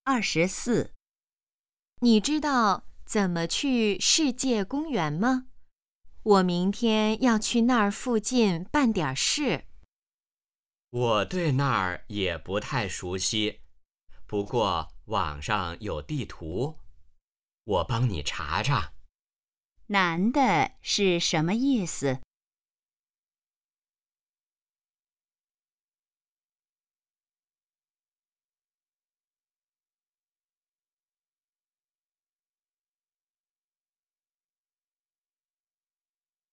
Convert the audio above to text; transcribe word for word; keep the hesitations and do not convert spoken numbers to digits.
二十四，你知道怎么去世界公园吗？我明天要去那儿附近办点事。 我对那儿也不太熟悉，不过网上有地图，我帮你查查。 难的是什么意思？